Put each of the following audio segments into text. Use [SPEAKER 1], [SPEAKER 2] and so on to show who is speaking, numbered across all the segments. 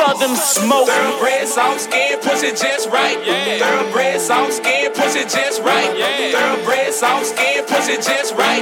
[SPEAKER 1] Southern smoke.
[SPEAKER 2] Thoroughbred, soft skin, pussy just right. Thoroughbred, soft skin, pussy just right. Thoroughbred, soft skin, pussy just right.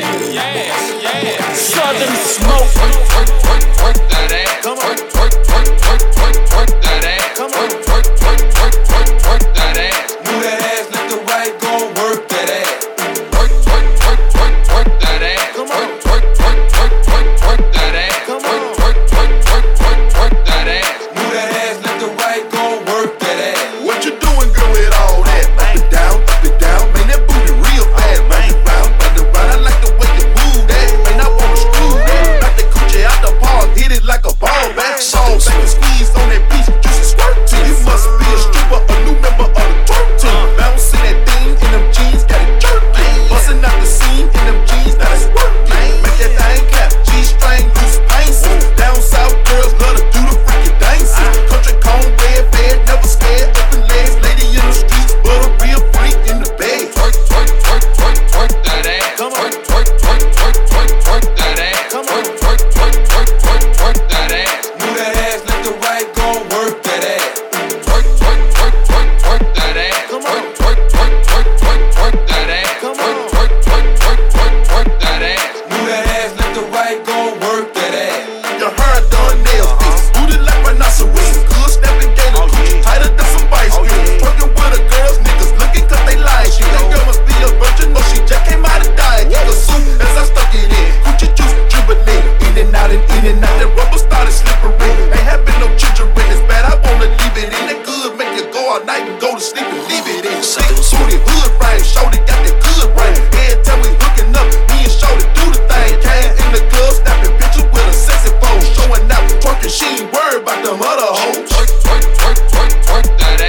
[SPEAKER 1] Southern smoke.
[SPEAKER 2] Work that ass. Come on. Work that ass. Come on. Work that ass. Move that ass left to right, go work that ass. Work that ass. Come on. Work that ass. Come on. Work that ass. Move that ass left to right, go work that ass.
[SPEAKER 3] What you doing, girl, with all that? Up and down, man, that booty real fast. Round, I like the way you move that. Man, I wanna screw that. Knock that coochie out the park, hit it like a ball. Basketball, back and squeeze on that beach, juicy squirt to you. Must be a stripper, a new member of the twerk team. Bouncing that thing in them jeans, got it jerking. Busting out the scene in them jeans, now it's working. Make that thing clap, G-string, loose pencil. Down south girls love to do the freaking dances. Country cone, red, fed, never scared. Open legs, lady in the streets, but a real freak in the bed.
[SPEAKER 2] Work that ass. Come on. Work that ass. Come on. Work that ass. Move that ass left to right, go work that ass. Work that ass. Come on. Work that ass. Come on. Work that ass. Move that ass left to right, go work that ass.
[SPEAKER 3] Your hair done, nails fixed, booty like rhinoceros. Good snapping gator, tighter than some vice grips. Working with the girls, niggas looking 'cause they like shit. That girl must be a virgin, no, she just came out of diet. Kick a suit as I stuck it in. Coochie juice dribbling, in and out and in and out. That rubber started slippery. Ain't having no ginger in it's bad. I wanna leave it in. That good make you go all night and go to sleep and leave it in. Sick booty, hood frame, shorty got that good brain. Every time we hooking up, me and shorty do the thing. Came in the club, snapping pictures with a sexy pose, showing out, twerking. She ain't worried about them other hoes.
[SPEAKER 2] Work that